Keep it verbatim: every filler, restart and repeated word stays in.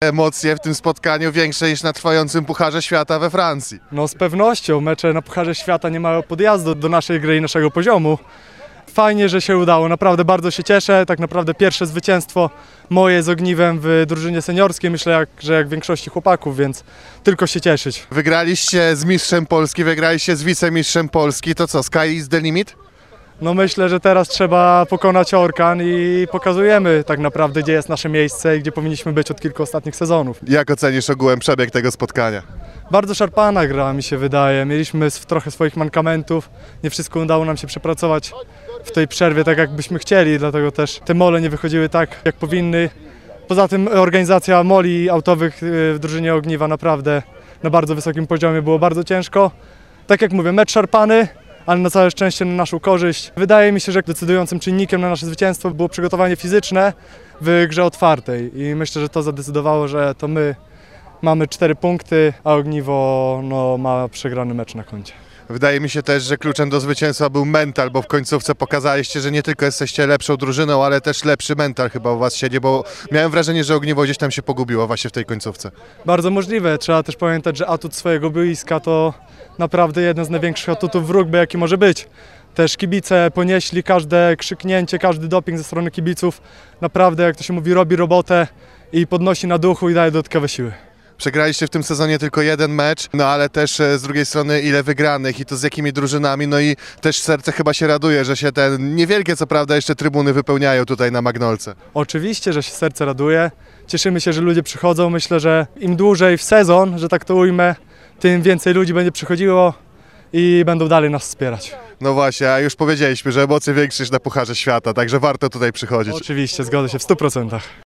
Emocje w tym spotkaniu większe niż na trwającym Pucharze Świata we Francji. No z pewnością, mecze na Pucharze Świata nie mają podjazdu do naszej gry i naszego poziomu. Fajnie, że się udało, naprawdę bardzo się cieszę, tak naprawdę pierwsze zwycięstwo moje z Ogniwem w drużynie seniorskiej, myślę, jak, że jak większości chłopaków, więc tylko się cieszyć. Wygraliście z mistrzem Polski, wygraliście z wicemistrzem Polski, to co, sky is the limit? No myślę, że teraz trzeba pokonać Orkan i pokazujemy tak naprawdę, gdzie jest nasze miejsce i gdzie powinniśmy być od kilku ostatnich sezonów. Jak ocenisz ogółem przebieg tego spotkania? Bardzo szarpana gra, mi się wydaje. Mieliśmy s- trochę swoich mankamentów, nie wszystko udało nam się przepracować w tej przerwie tak, jak byśmy chcieli, dlatego też te mole nie wychodziły tak, jak powinny. Poza tym organizacja moli autowych y, w drużynie Ogniwa naprawdę na bardzo wysokim poziomie, było bardzo ciężko. Tak jak mówię, mecz szarpany, ale na całe szczęście na naszą korzyść. Wydaje mi się, że decydującym czynnikiem na nasze zwycięstwo było przygotowanie fizyczne w grze otwartej i myślę, że to zadecydowało, że to my mamy cztery punkty, a Ogniwo no, ma przegrany mecz na koncie. Wydaje mi się też, że kluczem do zwycięstwa był mental, bo w końcówce pokazaliście, że nie tylko jesteście lepszą drużyną, ale też lepszy mental chyba u was siedzi, bo miałem wrażenie, że Ogniwo gdzieś tam się pogubiło właśnie w tej końcówce. Bardzo możliwe. Trzeba też pamiętać, że atut swojego boiska to naprawdę jeden z największych atutów w rugby, jaki może być. Też kibice ponieśli każde krzyknięcie, każdy doping ze strony kibiców. Naprawdę, jak to się mówi, robi robotę i podnosi na duchu i daje dodatkowe siły. Przegraliście w tym sezonie tylko jeden mecz, no ale też e, z drugiej strony ile wygranych i to z jakimi drużynami, no i też serce chyba się raduje, że się te niewielkie co prawda jeszcze trybuny wypełniają tutaj na Magnolce. Oczywiście, że się serce raduje. Cieszymy się, że ludzie przychodzą. Myślę, że im dłużej w sezon, że tak to ujmę, tym więcej ludzi będzie przychodziło i będą dalej nas wspierać. No właśnie, a już powiedzieliśmy, że emocje większe niż na Pucharze Świata, także warto tutaj przychodzić. Oczywiście, zgodzę się w stu procentach.